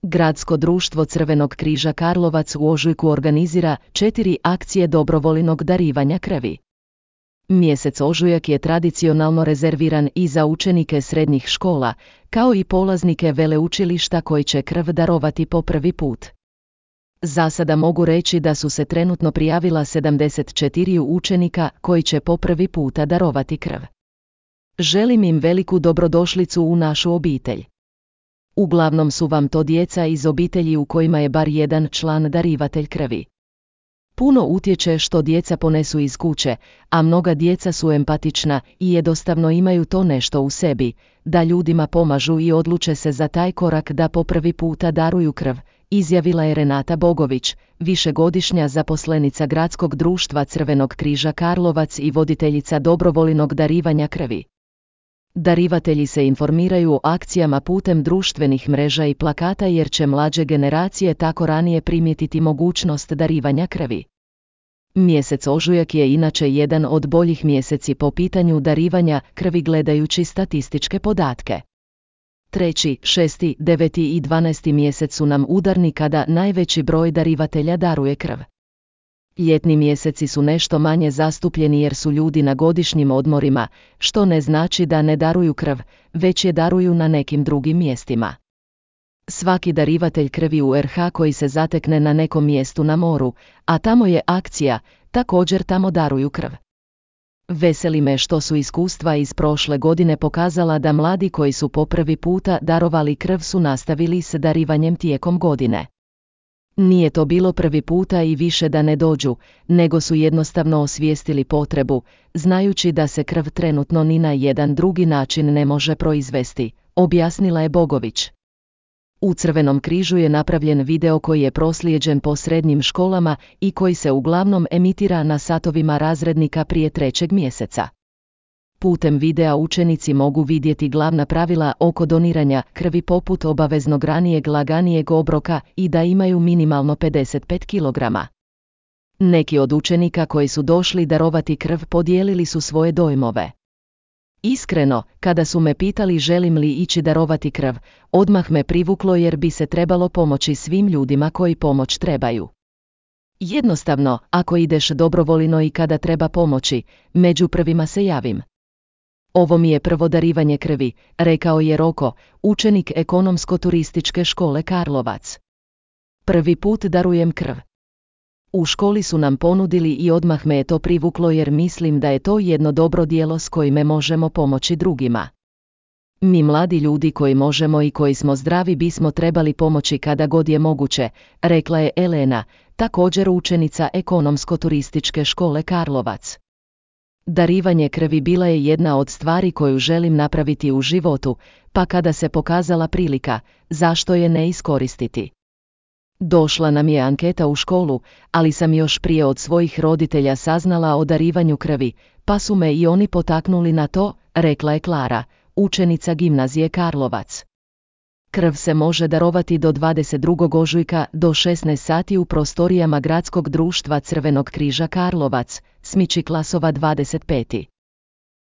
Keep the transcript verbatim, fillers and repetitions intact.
Gradsko društvo Crvenog križa Karlovac u ožujku organizira četiri akcije dobrovoljnog darivanja krvi. Mjesec ožujak je tradicionalno rezerviran i za učenike srednjih škola, kao i polaznike veleučilišta koji će krv darovati po prvi put. Za sada mogu reći da su se trenutno prijavila sedamdeset četiri učenika koji će po prvi puta darovati krv. Želim im veliku dobrodošlicu u našu obitelj. Uglavnom su vam to djeca iz obitelji u kojima je bar jedan član darivatelj krvi. Puno utječe što djeca ponesu iz kuće, a mnoga djeca su empatična i jednostavno imaju to nešto u sebi, da ljudima pomažu i odluče se za taj korak da po prvi puta daruju krv, izjavila je Renata Bogović, višegodišnja zaposlenica Gradskog društva Crvenog križa Karlovac i voditeljica dobrovoljnog darivanja krvi. Darivatelji se informiraju o akcijama putem društvenih mreža i plakata jer će mlađe generacije tako ranije primijetiti mogućnost darivanja krvi. Mjesec ožujak je inače jedan od boljih mjeseci po pitanju darivanja krvi gledajući statističke podatke. Treći, šesti, deveti i dvanaesti mjesec su nam udarni kada najveći broj darivatelja daruje krv. Ljetni mjeseci su nešto manje zastupljeni jer su ljudi na godišnjim odmorima, što ne znači da ne daruju krv, već je daruju na nekim drugim mjestima. Svaki darivatelj krvi u er ha koji se zatekne na nekom mjestu na moru, a tamo je akcija, također tamo daruju krv. Veseli me što su iskustva iz prošle godine pokazala da mladi koji su po prvi puta darovali krv su nastavili s darivanjem tijekom godine. Nije to bilo prvi puta i više da ne dođu, nego su jednostavno osvijestili potrebu, znajući da se krv trenutno ni na jedan drugi način ne može proizvesti, objasnila je Bogović. U Crvenom križu je napravljen video koji je proslijeđen po srednjim školama i koji se uglavnom emitira na satovima razrednika prije trećeg mjeseca. Putem videa učenici mogu vidjeti glavna pravila oko doniranja krvi poput obaveznog ranijeg laganijeg obroka i da imaju minimalno pedeset pet kilograma. Neki od učenika koji su došli darovati krv podijelili su svoje dojmove. Iskreno, kada su me pitali želim li ići darovati krv, odmah me privuklo jer bi se trebalo pomoći svim ljudima koji pomoć trebaju. Jednostavno, ako ideš dobrovoljno i kada treba pomoći, među prvima se javim. Ovo mi je prvo darivanje krvi, rekao je Roko, učenik ekonomsko-turističke škole Karlovac. Prvi put darujem krv. U školi su nam ponudili i odmah me je to privuklo jer mislim da je to jedno dobro djelo s kojime možemo pomoći drugima. Mi mladi ljudi koji možemo i koji smo zdravi bismo trebali pomoći kada god je moguće, rekla je Elena, također učenica ekonomsko-turističke škole Karlovac. Darivanje krvi bila je jedna od stvari koju želim napraviti u životu, pa kada se pokazala prilika, zašto je ne iskoristiti? Došla nam je anketa u školu, ali sam još prije od svojih roditelja saznala o darivanju krvi, pa su me i oni potaknuli na to, rekla je Klara, učenica gimnazije Karlovac. Krv se može darovati do dvadeset drugog ožujka do šesnaest sati u prostorijama Gradskog društva Crvenog križa Karlovac, Smići Klasova dvadeset pet.